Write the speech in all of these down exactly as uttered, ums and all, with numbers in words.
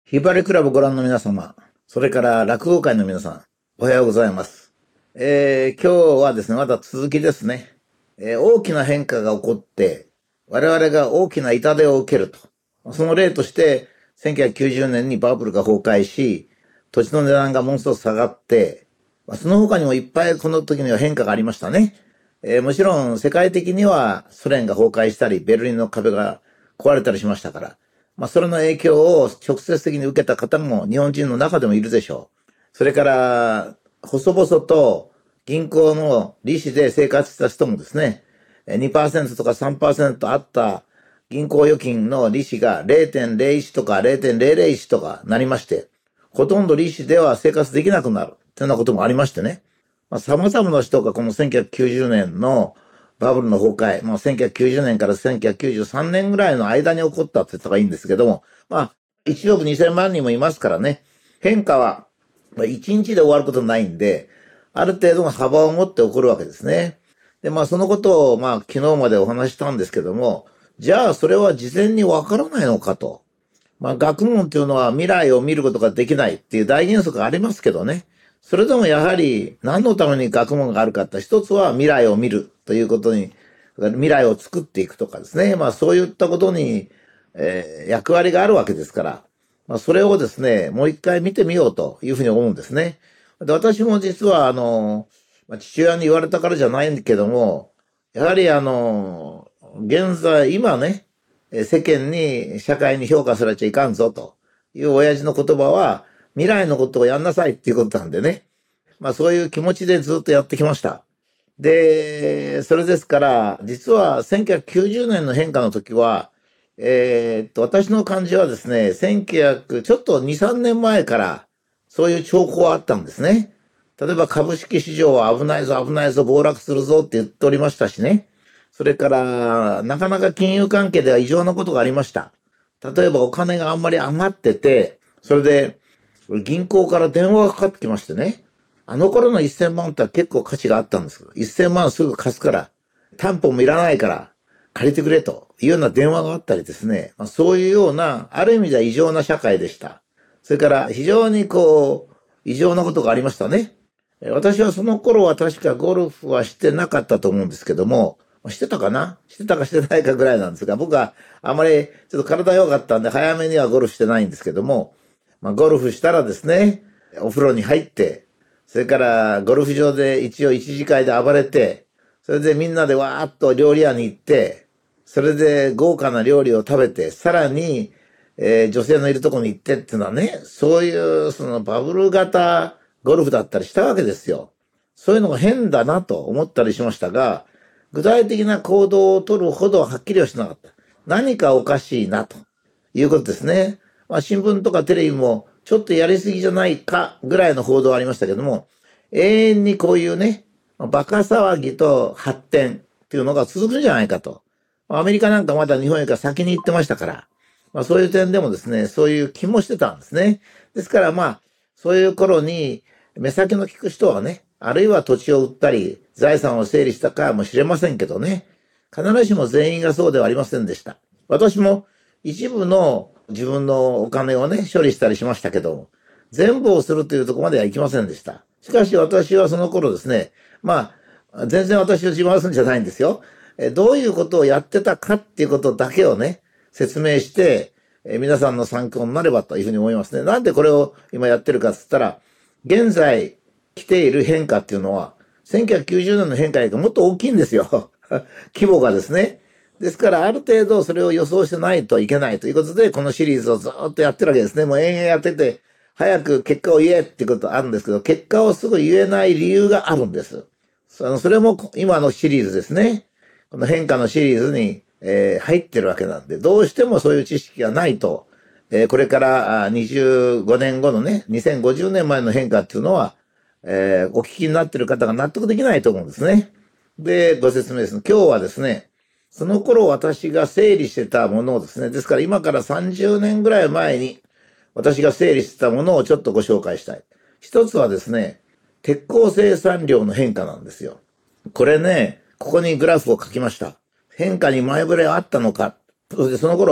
ひばりクラブご覧の皆様、それから落語界の皆さん、おはようございます。えー、今日はですね、まだ続きですね。えー、大きな変化が起こって、我々が大きな痛手を受けると。その例として、せんきゅうひゃくきゅうじゅうねんにバブルが崩壊し、土地の値段がものすごく下がって、その他にもいっぱいこの時には変化がありましたね。えー、もちろん世界的にはソ連が崩壊したり、ベルリンの壁が壊れたりしましたから、まあ、それの影響を直接的に受けた方も日本人の中でもいるでしょう。それから、細々と銀行の利子で生活した人もですね、にパーセントとか さんパーセント あった銀行預金の利子が ゼロてんゼロいち とか ゼロてんゼロゼロいち とかなりまして、ほとんど利子では生活できなくなるというようなこともありましてね。まあ、様々な人がこのせんきゅうひゃくきゅうじゅうねんのバブルの崩壊、まあ、せんきゅうひゃくきゅうじゅうねんからせんきゅうひゃくきゅうじゅうさんねんぐらいの間に起こったって言った方がいいんですけども、まあ、いちおくにせんまんにんもいますからね、変化はいちにちで終わることないんで、ある程度の幅を持って起こるわけですね。で、まあ、そのことを、まあ、昨日までお話したんですけども、じゃあ、それは事前にわからないのかと。まあ、学問っていうのは未来を見ることができないっていう大原則がありますけどね。それでもやはり何のために学問があるかって一つは未来を見るということに、未来を作っていくとかですね。まあそういったことに、えー、役割があるわけですから、まあそれをですね、もう一回見てみようというふうに思うんですね。で、私も実はあの、父親に言われたからじゃないんだけども、やはりあの、現在、今ね、世間に、社会に評価されちゃいかんぞという親父の言葉は、未来のことをやんなさいっていうことなんでね。まあそういう気持ちでずっとやってきました。で、それですから、実はせんきゅうひゃくきゅうじゅうねんの変化の時は、えー、っと、私の感じはですね、せんきゅうひゃく、ちょっとに、さんねんまえから、そういう兆候はあったんですね。例えば株式市場は危ないぞ、危ないぞ、暴落するぞって言っておりましたしね。それから、なかなか金融関係では異常なことがありました。例えばお金があんまり余ってて、それで、銀行から電話がかかってきましてね。あの頃のせんまんって結構価値があったんですけど、せんまんすぐ貸すから、担保もいらないから、借りてくれというような電話があったりですね。まあ、そういうような、ある意味では異常な社会でした。それから非常にこう、異常なことがありましたね。私はその頃は確かゴルフはしてなかったと思うんですけども、してたかなしてたかしてないかぐらいなんですが、僕はあまりちょっと体弱かったんで早めにはゴルフしてないんですけども、まあ、ゴルフしたらですね、お風呂に入って、それからゴルフ場で一応一次会で暴れて、それでみんなでわーっと料理屋に行って、それで豪華な料理を食べて、さらに、えー、女性のいるところに行ってっていうのはね、そういうそのバブル型ゴルフだったりしたわけですよ。そういうのが変だなと思ったりしましたが、具体的な行動を取るほどはっきりはしなかった。何かおかしいなということですね。まあ新聞とかテレビもちょっとやりすぎじゃないかぐらいの報道はありましたけども、永遠にこういうね、バカ騒ぎと発展っていうのが続くんじゃないかと。アメリカなんかまだ日本よりか先に行ってましたから、まあそういう点でもですね、そういう気もしてたんですね。ですからまあ、そういう頃に目先の利く人はね、あるいは土地を売ったり、財産を整理したかもしれませんけどね、必ずしも全員がそうではありませんでした。私も一部の自分のお金をね、処理したりしましたけど、全部をするというところまではいきませんでした。しかし私はその頃ですね、まあ、全然私を自慢するんじゃないんですよ。どういうことをやってたかっていうことだけをね、説明して、皆さんの参考になればというふうに思いますね。なんでこれを今やってるかって言ったら、現在来ている変化っていうのは、せんきゅうひゃくきゅうじゅうねんの変化よりもっと大きいんですよ。規模がですね。ですから、ある程度それを予想してないといけないということで、このシリーズをずっとやってるわけですね。もう延々やってて、早く結果を言えっていうことあるんですけど、結果をすぐ言えない理由があるんです。そのそれも今のシリーズですね。この変化のシリーズに、えー、入ってるわけなんで、どうしてもそういう知識がないと、えー、これからにじゅうごねんごのね、にせんごじゅうねんまえの変化っていうのは、えー、お聞きになっている方が納得できないと思うんですね。で、ご説明です。今日はですね、その頃私が整理してたものをですね、ですから今からさんじゅうねんぐらい前に私が整理してたものをちょっとご紹介したい。一つはですね、鉄鋼生産量の変化なんですよ。これね、ここにグラフを書きました。変化に前触れはあったのか。そしてその頃、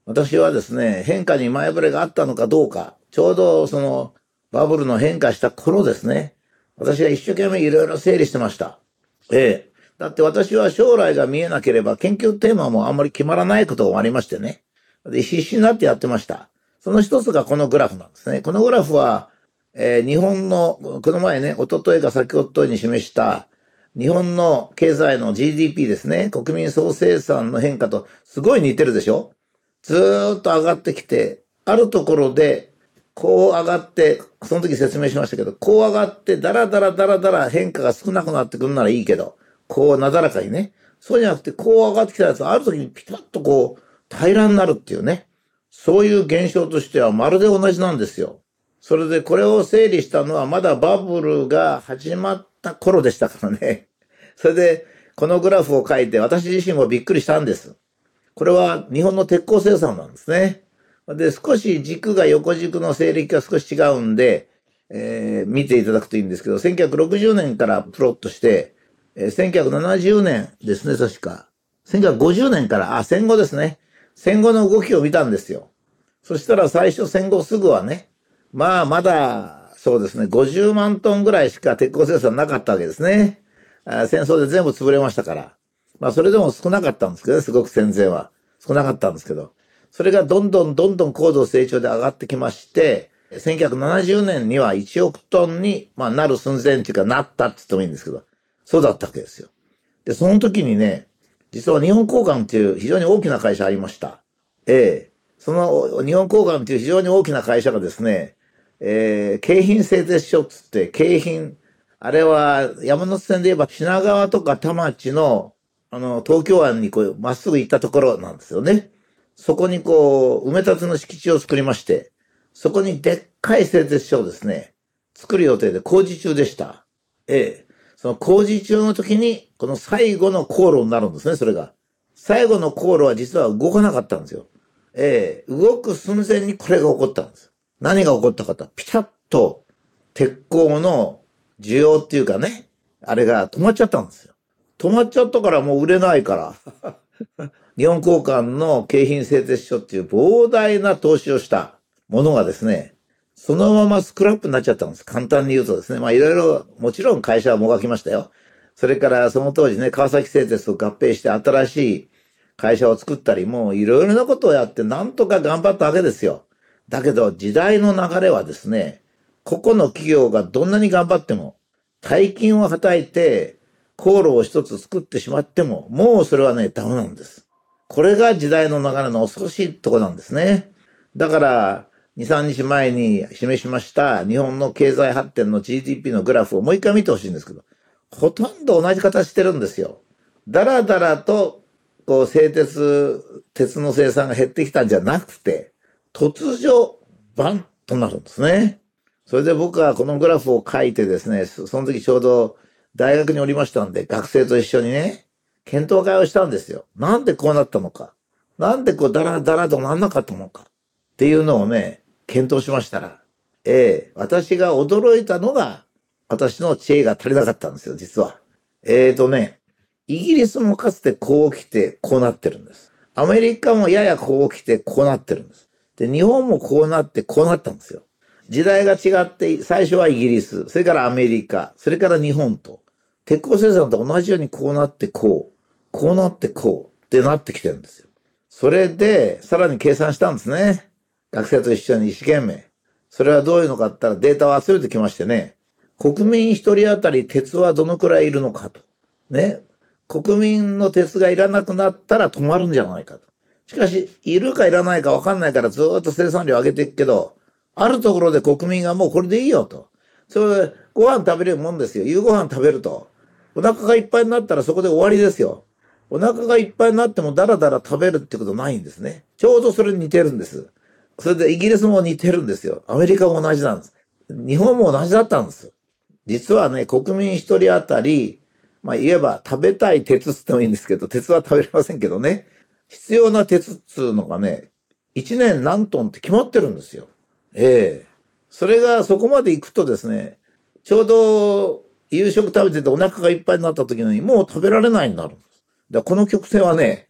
私はですね、変化に前触れがあったのかどうか、ちょうどそのバブルの変化した頃ですね、私が一生懸命いろいろ整理してました。ええ。だって私は将来が見えなければ研究テーマもあんまり決まらないことがありましてね。で、必死になってやってました。その一つがこのグラフなんですね。このグラフは、えー日本の、この前ね、一昨日か先ほどに示した日本の経済の ジーディーピー ですね。国民総生産の変化とすごい似てるでしょ。ずーっと上がってきて、あるところで、こう上がって、その時説明しましたけど、こう上がって、だらだらだらだら変化が少なくなってくるならいいけど、こうなだらかにね。そうじゃなくて、こう上がってきたやつがある時にピタッとこう平らになるっていうね。そういう現象としてはまるで同じなんですよ。それでこれを整理したのはまだバブルが始まった頃でしたからね。それで、このグラフを書いて私自身もびっくりしたんです。これは日本の鉄鋼生産なんですね。で、少し軸が横軸の西暦が少し違うんで、えー見ていただくといいんですけど、せんきゅうひゃくろくじゅうねんからプロットして、えーせんきゅうひゃくななじゅうねんですね、確か。せんきゅうひゃくごじゅうねんから、あ、戦後ですね。戦後の動きを見たんですよ。そしたら最初戦後すぐはね、まあまだ、そうですね、ごじゅうまんトンぐらいしか鉄鋼生産なかったわけですね。あ戦争で全部潰れましたから。まあそれでも少なかったんですけどね、すごく戦前は。少なかったんですけど。それがどんどんどんどん高度成長で上がってきまして、せんきゅうひゃくななじゅうねんにはいちおくトンに、まあ、なる寸前っていうかなったって言ってもいいんですけど、そうだったわけですよ。で、その時にね、実は日本鋼管っていう非常に大きな会社ありました。ええ。その日本鋼管っていう非常に大きな会社がですね、えー、京浜製鉄所っつって、京浜、あれは山手線で言えば品川とか田町の、あの、東京湾にこう、まっすぐ行ったところなんですよね。そこにこう、埋め立ての敷地を作りまして、そこにでっかい製鉄所をですね、作る予定で工事中でした。ええ。その工事中の時に、この最後の航路になるんですね、それが。最後の航路は実は動かなかったんですよ。ええ。動く寸前にこれが起こったんです。何が起こったかと、ピタッと鉄鋼の需要っていうかね、あれが止まっちゃったんですよ。止まっちゃったからもう売れないから。日本鋼管の京浜製鉄所っていう膨大な投資をしたものがですね、そのままスクラップになっちゃったんです。簡単に言うとですね。まあいろいろ、もちろん会社はもがきましたよ。それからその当時ね、川崎製鉄と合併して新しい会社を作ったり、もういろいろなことをやってなんとか頑張ったわけですよ。だけど時代の流れはですね、個々の企業がどんなに頑張っても、大金をはたいて、航路を一つ作ってしまっても、もうそれはね、ダメなんです。これが時代の流れの恐ろしいとこなんですね。だから、に、さんにちまえに示しました日本の経済発展の ジーディーピー のグラフをもう一回見てほしいんですけど、ほとんど同じ形してるんですよ。だらだらと、こう、製鉄、鉄の生産が減ってきたんじゃなくて、突如、バンとなるんですね。それで僕はこのグラフを書いてですね、そその時ちょうど大学におりましたんで、学生と一緒にね、検討会をしたんですよ。なんでこうなったのか。なんでこうダラダラとなんなかったのか。っていうのをね、検討しましたら、ええ私が驚いたのが、私の知恵が足りなかったんですよ、実は。えーとね、イギリスもかつてこう来てこうなってるんです。アメリカもややこう来てこうなってるんです。で、日本もこうなってこうなったんですよ。時代が違って、最初はイギリス、それからアメリカ、それから日本と、鉄鋼生産と同じようにこうなってこう、こうなってこうってなってきてるんですよ。それで、さらに計算したんですね。学生と一緒に一生懸命。それはどういうのかって言ったらデータを集めてきましてね。国民一人当たり鉄はどのくらいいるのかと。ね。国民の鉄がいらなくなったら止まるんじゃないかと。しかし、いるかいらないかわかんないからずーっと生産量上げていくけど、あるところで国民がもうこれでいいよと。それでご飯食べれるもんですよ。夕ご飯食べると。お腹がいっぱいになったらそこで終わりですよ。お腹がいっぱいになってもダラダラ食べるってことないんですね。ちょうどそれに似てるんです。それでイギリスも似てるんですよ。アメリカも同じなんです。日本も同じだったんです。実はね、国民一人当たり、まあ言えば食べたい鉄ってもいいんですけど、鉄は食べれませんけどね。必要な鉄っつうのがね、一年何トンって決まってるんですよ。ええ。それがそこまで行くとですね、ちょうど夕食食べててお腹がいっぱいになった時にもう食べられないになるんです。だからこの曲線はね、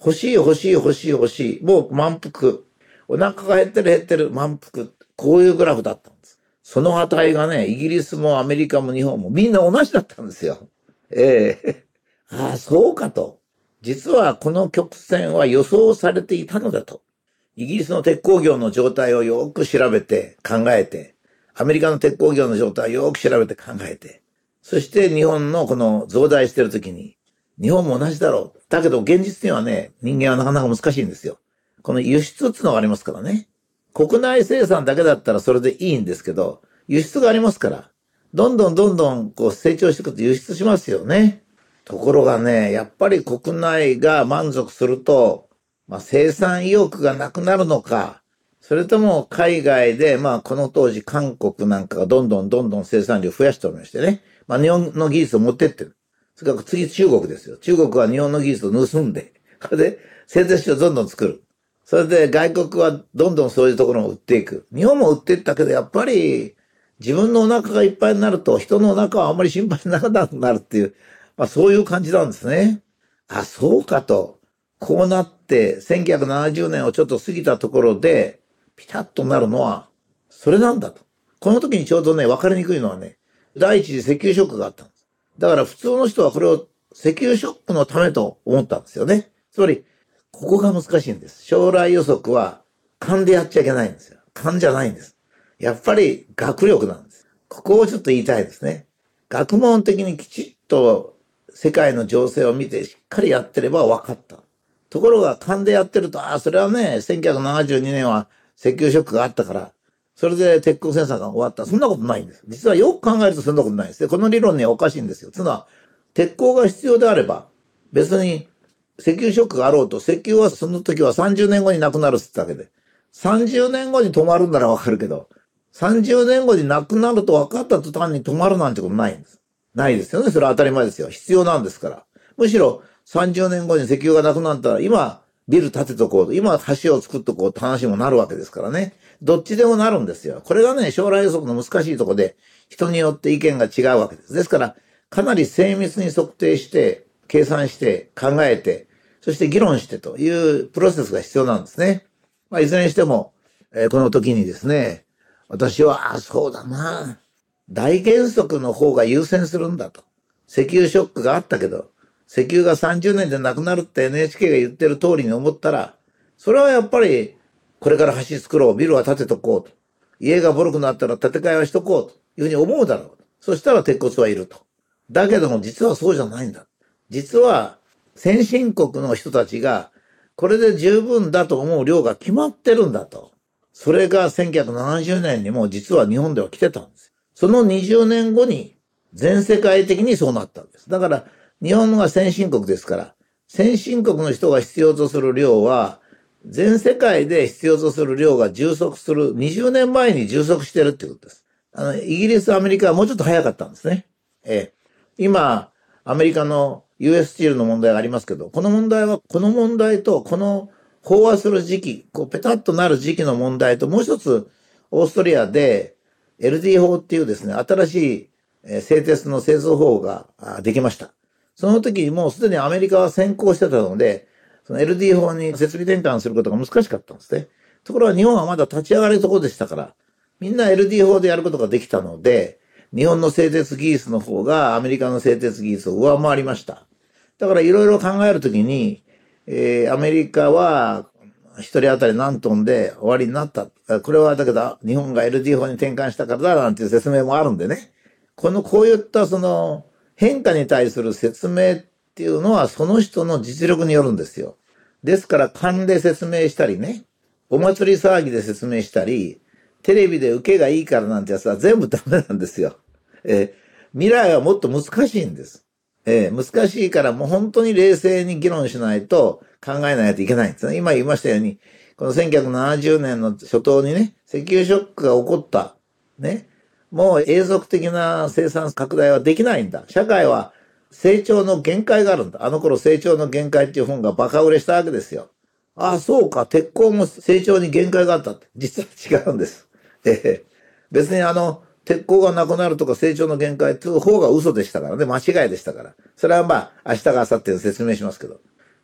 欲しい欲しい欲しい欲しい。もう満腹。お腹が減ってる減ってる満腹。こういうグラフだったんです。その値がね、イギリスもアメリカも日本もみんな同じだったんですよ。ええああ、そうかと。実はこの曲線は予想されていたのだと。イギリスの鉄鋼業の状態をよく調べて考えて、アメリカの鉄鋼業の状態をよく調べて考えて、そして日本のこの増大してるときに、日本も同じだろう。だけど現実にはね、人間はなかなか難しいんですよ。この輸出っていうのがありますからね。国内生産だけだったらそれでいいんですけど、輸出がありますから、どんどんどんどんこう成長していくと輸出しますよね。ところがね、やっぱり国内が満足すると、まあ、生産意欲がなくなるのか、それとも海外で、まあこの当時韓国なんかがどんどんどんどん生産量増やしておりましてね、まあ日本の技術を持ってってる。それから次中国ですよ。中国は日本の技術を盗んで、それで製鉄所をどんどん作る。それで外国はどんどんそういうところを売っていく。日本も売っていったけど、やっぱり自分のお腹がいっぱいになると人のお腹はあんまり心配にならなくなるっていう、まあそういう感じなんですね。あ、そうかと。こうなってせんきゅうひゃくななじゅうねんをちょっと過ぎたところでピタッとなるのはそれなんだと。この時にちょうどね、分かりにくいのはね、第一次石油ショックがあったんです。だから普通の人はこれを石油ショックのためと思ったんですよね。つまり、ここが難しいんです。将来予測は勘でやっちゃいけないんですよ。勘じゃないんです。やっぱり学力なんです。ここをちょっと言いたいですね。学問的にきちっと世界の情勢を見てしっかりやってれば分かった。ところが勘でやってると、ああ、それはね、せんきゅうひゃくななじゅうにねんは石油ショックがあったから、それで鉄鋼生産が終わった。そんなことないんです。実はよく考えるとそんなことないです。で、この理論にはおかしいんですよ。つまり、鉄鋼が必要であれば、別に石油ショックがあろうと、石油はその時はさんじゅうねんごになくなるって言ったわけで、さんじゅうねんごに止まるんならわかるけど、さんじゅうねんごになくなると分かった途端に止まるなんてことないんです。ないですよね。それは当たり前ですよ。必要なんですから。むしろさんじゅうねんごに石油がなくなったら、今、ビル建てとこうと、今橋を作っとこうって話にもなるわけですからね。どっちでもなるんですよ。これがね、将来予測の難しいところで、人によって意見が違うわけです。ですから、かなり精密に測定して、計算して、考えて、そして議論してというプロセスが必要なんですね。まあ、いずれにしても、えー、この時にですね、私は、あ、そうだな。大原則の方が優先するんだと。石油ショックがあったけど、石油がさんじゅうねんでなくなるって エヌエイチケー が言ってる通りに思ったら、それはやっぱり、これから橋作ろう、ビルは建てとこうと。家がボロくなったら建て替えはしとこうというふうに思うだろう。そしたら鉄骨はいると。だけども実はそうじゃないんだ。実は先進国の人たちがこれで十分だと思う量が決まってるんだと。それがせんきゅうひゃくななじゅうねんにも実は日本では来てたんです。そのにじゅうねんごに全世界的にそうなったんです。だから日本が先進国ですから、先進国の人が必要とする量は全世界で必要とする量が充足するにじゅうねんまえに充足してるっていうことです。あの、イギリス、アメリカはもうちょっと早かったんですね。ええ。今、アメリカの ユーエス スチールの問題がありますけど、この問題は、この問題と、この飽和する時期、こう、ペタッとなる時期の問題と、もう一つ、オーストリアで エルディー 法っていうですね、新しい製鉄の製造法ができました。その時にもうすでにアメリカは先行してたので、その エルディー 法に設備転換することが難しかったんですね。ところが日本はまだ立ち上がるところでしたから、みんな エルディー 法でやることができたので、日本の製鉄技術の方がアメリカの製鉄技術を上回りました。だからいろいろ考えるときに、えー、アメリカは一人当たり何トンで終わりになった。これはだけど日本が エルディー 法に転換したからだなんていう説明もあるんでね。このこういったその変化に対する説明っていうのはその人の実力によるんですよ。ですから勘で説明したりね、お祭り騒ぎで説明したり、テレビで受けがいいからなんてやつは全部ダメなんですよ。えー、未来はもっと難しいんです。えー、難しいからもう本当に冷静に議論しないと考えないといけないんですね。今言いましたように、このせんきゅうひゃくななじゅうねんの初頭にね、石油ショックが起こった。ね。もう永続的な生産拡大はできないんだ。社会は成長の限界があるんだ。あの頃成長の限界っていう本がバカ売れしたわけですよ。ああ、そうか。鉄鋼も成長に限界があったって。実は違うんです。えー、別にあの、鉄鋼がなくなるとか成長の限界っていう方が嘘でしたからね。間違いでしたから。それはまあ、明日か明後日で説明しますけど。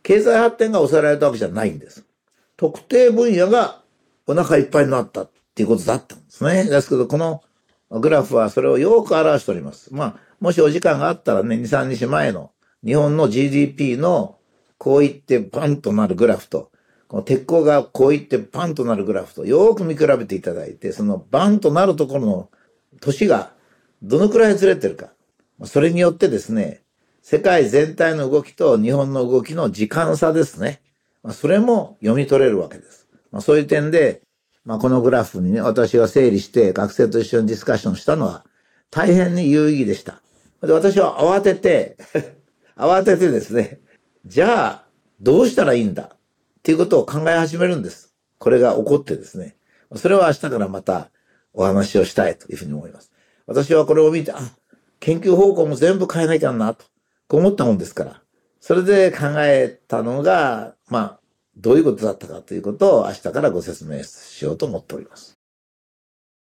経済発展が抑えられたわけじゃないんです。特定分野がお腹いっぱいになったっていうことだったんですね。ですけど、このグラフはそれをよく表しております。まあ、もしお時間があったらね、に、さんにちまえの日本の ジーディーピー のこういってパンとなるグラフと、この鉄鋼がこういってパンとなるグラフとよく見比べていただいて、そのバンとなるところの年がどのくらいずれてるか。それによってですね、世界全体の動きと日本の動きの時間差ですね。それも読み取れるわけです。そういう点で、まあ、このグラフにね、私が整理して学生と一緒にディスカッションしたのは大変に有意義でした。で、私は慌てて、慌ててですね、じゃあ、どうしたらいいんだっていうことを考え始めるんです。これが起こってですね。それは明日からまたお話をしたいというふうに思います。私はこれを見て、あ、研究方向も全部変えなきゃなと、こう思ったもんですから。それで考えたのが、まあ、どういうことだったかということを明日からご説明しようと思っております。